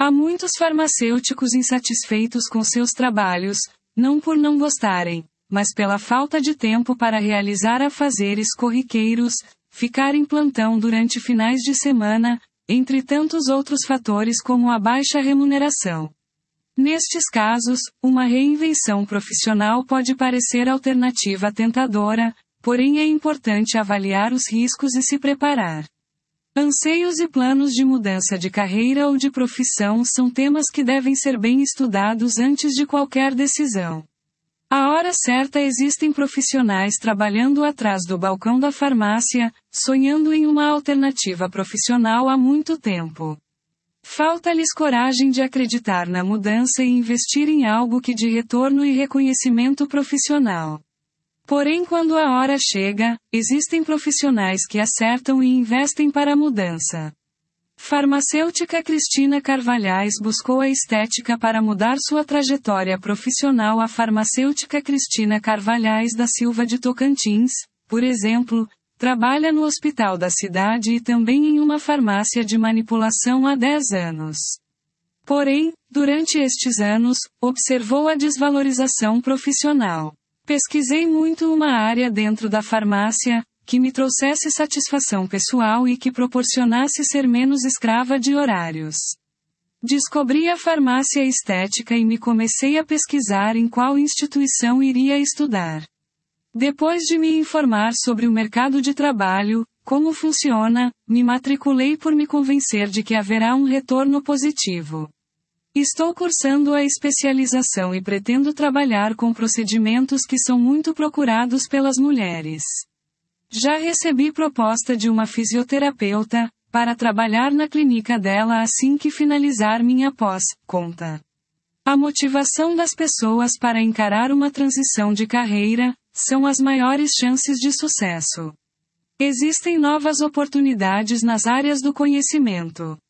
Há muitos farmacêuticos insatisfeitos com seus trabalhos, não por não gostarem, mas pela falta de tempo para realizar afazeres corriqueiros, ficar em plantão durante finais de semana, entre tantos outros fatores como a baixa remuneração. Nestes casos, uma reinvenção profissional pode parecer alternativa tentadora, porém é importante avaliar os riscos e se preparar. Anseios e planos de mudança de carreira ou de profissão são temas que devem ser bem estudados antes de qualquer decisão. À hora certa existem profissionais trabalhando atrás do balcão da farmácia, sonhando em uma alternativa profissional há muito tempo. Falta-lhes coragem de acreditar na mudança e investir em algo que dê retorno e reconhecimento profissional. Porém, quando a hora chega, existem profissionais que acertam e investem para a mudança. Farmacêutica Cristina Carvalhais buscou a estética para mudar sua trajetória profissional. A farmacêutica Cristina Carvalhais da Silva de Tocantins, por exemplo, trabalha no hospital da cidade e também em uma farmácia de manipulação há 10 anos. Porém, durante estes anos, observou a desvalorização profissional. Pesquisei muito uma área dentro da farmácia, que me trouxesse satisfação pessoal e que proporcionasse ser menos escrava de horários. Descobri a farmácia estética e me comecei a pesquisar em qual instituição iria estudar. Depois de me informar sobre o mercado de trabalho, como funciona, me matriculei por me convencer de que haverá um retorno positivo. Estou cursando a especialização e pretendo trabalhar com procedimentos que são muito procurados pelas mulheres. Já recebi proposta de uma fisioterapeuta, para trabalhar na clínica dela assim que finalizar minha pós, conta. A motivação das pessoas para encarar uma transição de carreira, são as maiores chances de sucesso. Existem novas oportunidades nas áreas do conhecimento.